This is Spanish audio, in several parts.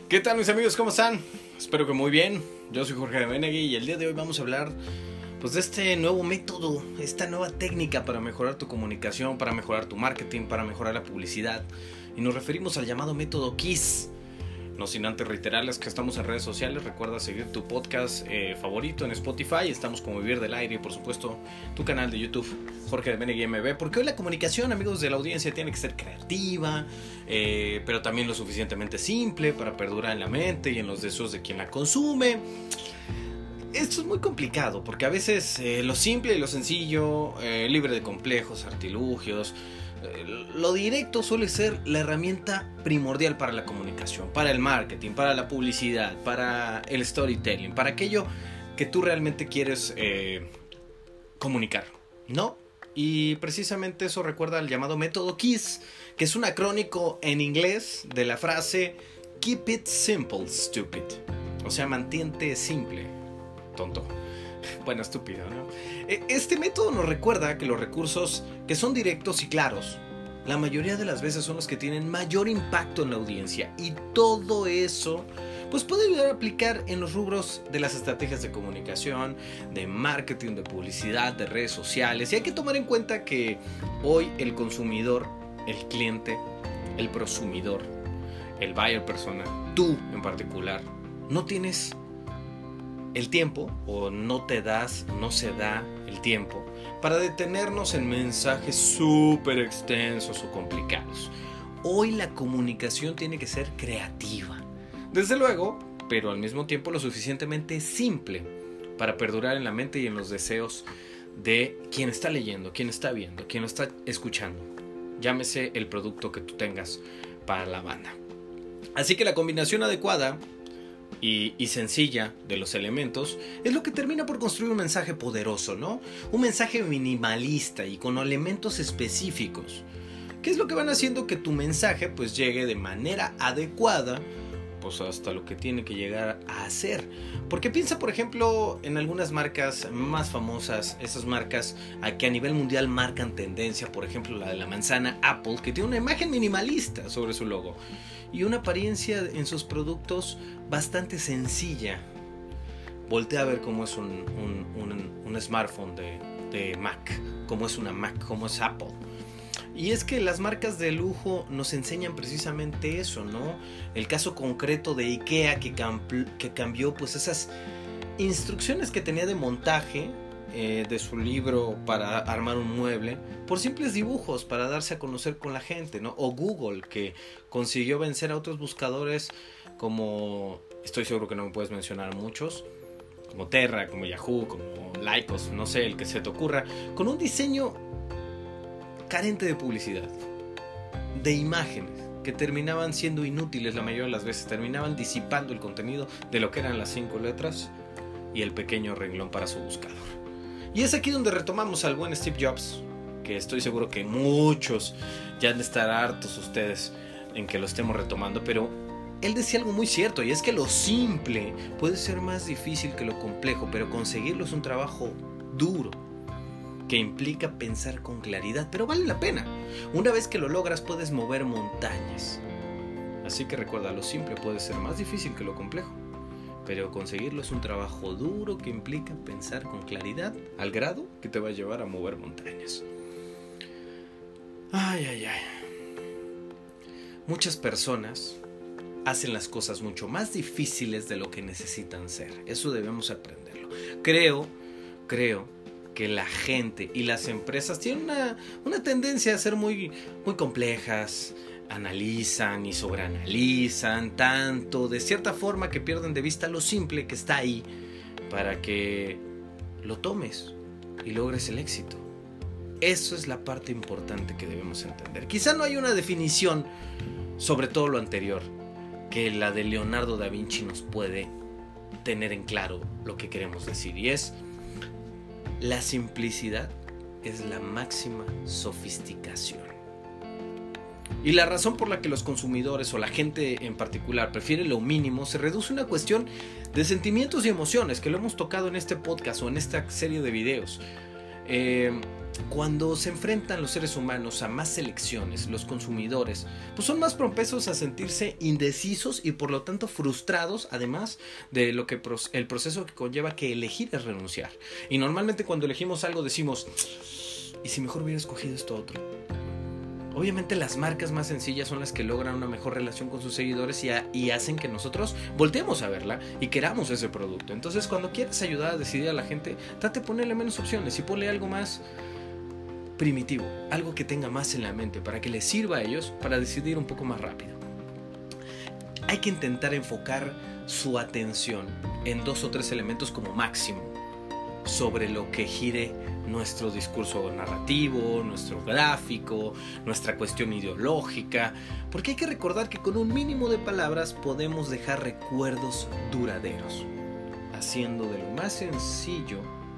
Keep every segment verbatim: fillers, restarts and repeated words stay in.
¿Qué tal, mis amigos? ¿Cómo están? Espero que muy bien. Yo soy Jorge de Benegui y el día de hoy vamos a hablar pues de este nuevo método, esta nueva técnica para mejorar tu comunicación, para mejorar tu marketing, para mejorar la publicidad. Y nos referimos al llamado método KISS. No sin antes reiterarles que estamos en redes sociales. Recuerda seguir tu podcast eh, favorito en Spotify. Estamos como Vivir del Aire y por supuesto tu canal de YouTube Jorge de Benegui M B. Porque hoy la comunicación, amigos de la audiencia, tiene que ser creativa, eh, pero también lo suficientemente simple para perdurar en la mente y en los deseos de quien la consume. Esto es muy complicado porque a veces eh, lo simple y lo sencillo, eh, libre de complejos, artilugios, eh, lo directo suele ser la herramienta primordial para la comunicación, para el marketing, para la publicidad, para el storytelling, para aquello que tú realmente quieres eh, comunicar, ¿no? Y precisamente eso recuerda al llamado método KISS, que es un acrónico en inglés de la frase Keep it simple, stupid. O sea, mantente simple, tonto. Bueno, estúpido, ¿no? Este método nos recuerda que los recursos que son directos y claros, la mayoría de las veces son los que tienen mayor impacto en la audiencia. Y todo eso pues puede ayudar a aplicar en los rubros de las estrategias de comunicación, de marketing, de publicidad, de redes sociales. Y hay que tomar en cuenta que hoy el consumidor, el cliente, el prosumidor, el buyer persona, tú en particular, no tienes el tiempo o no te das, no se da el tiempo para detenernos en mensajes súper extensos o complicados. Hoy la comunicación tiene que ser creativa, desde luego, pero al mismo tiempo lo suficientemente simple para perdurar en la mente y en los deseos de quien está leyendo, quien está viendo, quien lo está escuchando. Llámese el producto que tú tengas para la banda. Así que la combinación adecuada Y, y sencilla de los elementos es lo que termina por construir un mensaje poderoso, ¿no? Un mensaje minimalista y con elementos específicos, que es lo que van haciendo que tu mensaje pues llegue de manera adecuada pues hasta lo que tiene que llegar a hacer. Porque piensa por ejemplo en algunas marcas más famosas, esas marcas que a nivel mundial marcan tendencia, por ejemplo la de la manzana Apple, que tiene una imagen minimalista sobre su logo y una apariencia en sus productos bastante sencilla. Voltea a ver cómo es un, un, un, un smartphone de, de Mac, cómo es una Mac, cómo es Apple. Y es que las marcas de lujo nos enseñan precisamente eso, ¿no? El caso concreto de IKEA que, camp- que cambió pues esas instrucciones que tenía de montaje eh, de su libro para armar un mueble por simples dibujos para darse a conocer con la gente, ¿no? O Google, que consiguió vencer a otros buscadores como, estoy seguro que no me puedes mencionar muchos, como Terra, como Yahoo, como Lycos, no sé, el que se te ocurra, con un diseño carente de publicidad, de imágenes que terminaban siendo inútiles la mayoría de las veces, terminaban disipando el contenido de lo que eran las cinco letras y el pequeño renglón para su buscador. Y es aquí donde retomamos al buen Steve Jobs, que estoy seguro que muchos ya han de estar hartos ustedes en que lo estemos retomando, pero él decía algo muy cierto, y es que lo simple puede ser más difícil que lo complejo, pero conseguirlo es un trabajo duro que implica pensar con claridad, pero vale la pena. Una vez que lo logras puedes mover montañas. Así que recuerda, lo simple puede ser más difícil que lo complejo, pero conseguirlo es un trabajo duro que implica pensar con claridad al grado que te va a llevar a mover montañas. Ay, ay, ay. Muchas personas hacen las cosas mucho más difíciles de lo que necesitan ser. Eso debemos aprenderlo. Creo, creo que la gente y las empresas tienen una, una tendencia a ser muy, muy complejas, analizan y sobreanalizan tanto, de cierta forma que pierden de vista lo simple que está ahí para que lo tomes y logres el éxito. Eso es la parte importante que debemos entender. Quizá no hay una definición sobre todo lo anterior que la de Leonardo da Vinci nos puede tener en claro lo que queremos decir, y es: la simplicidad es la máxima sofisticación. Y la razón por la que los consumidores o la gente en particular prefiere lo mínimo se reduce a una cuestión de sentimientos y emociones, que lo hemos tocado en este podcast o en esta serie de videos. Eh, Cuando se enfrentan los seres humanos a más elecciones, los consumidores, pues son más propensos a sentirse indecisos y por lo tanto frustrados, además de lo que el proceso que conlleva que elegir es renunciar. Y normalmente cuando elegimos algo decimos, ¿y si mejor hubiera escogido esto otro? Obviamente las marcas más sencillas son las que logran una mejor relación con sus seguidores y, a, y hacen que nosotros volteemos a verla y queramos ese producto. Entonces cuando quieres ayudar a decidir a la gente, trate de ponerle menos opciones y ponle algo más primitivo, algo que tenga más en la mente para que les sirva a ellos para decidir un poco más rápido. Hay que intentar enfocar su atención en dos o tres elementos como máximo sobre lo que gire nuestro discurso narrativo, nuestro gráfico, nuestra cuestión ideológica, porque hay que recordar que con un mínimo de palabras podemos dejar recuerdos duraderos, haciendo de lo más sencillo,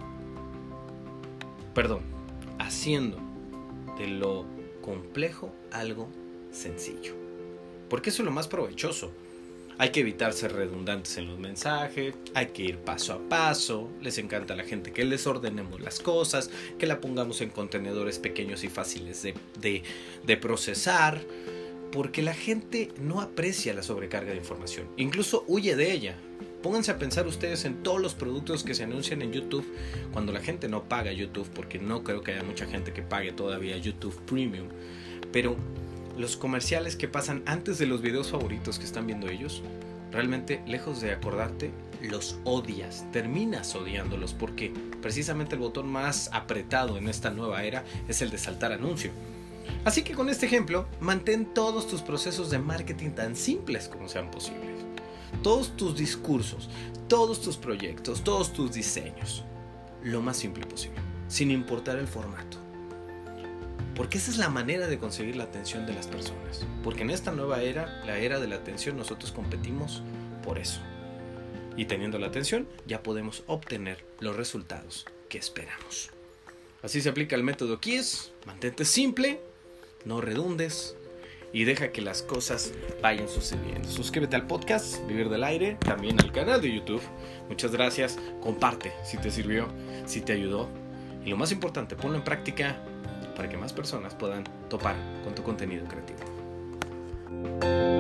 perdón, haciendo de lo complejo algo sencillo, porque eso es lo más provechoso. Hay que evitar ser redundantes en los mensajes, hay que ir paso a paso. Les encanta a la gente que les ordenemos las cosas, que la pongamos en contenedores pequeños y fáciles de, de, de procesar, porque la gente no aprecia la sobrecarga de información, incluso huye de ella. Pónganse a pensar ustedes en todos los productos que se anuncian en YouTube cuando la gente no paga YouTube, porque no creo que haya mucha gente que pague todavía YouTube Premium, pero los comerciales que pasan antes de los videos favoritos que están viendo ellos, realmente lejos de acordarte, los odias, terminas odiándolos, porque precisamente el botón más apretado en esta nueva era es el de saltar anuncio. Así que con este ejemplo, mantén todos tus procesos de marketing tan simples como sean posibles. Todos tus discursos, todos tus proyectos, todos tus diseños, lo más simple posible, sin importar el formato. Porque esa es la manera de conseguir la atención de las personas. Porque en esta nueva era, la era de la atención, nosotros competimos por eso. Y teniendo la atención, ya podemos obtener los resultados que esperamos. Así se aplica el método KISS. Mantente simple, no redundes y deja que las cosas vayan sucediendo. Suscríbete al podcast Vivir del Aire, también al canal de YouTube. Muchas gracias. Comparte si te sirvió, si te ayudó. Y lo más importante, ponlo en práctica para que más personas puedan topar con tu contenido creativo.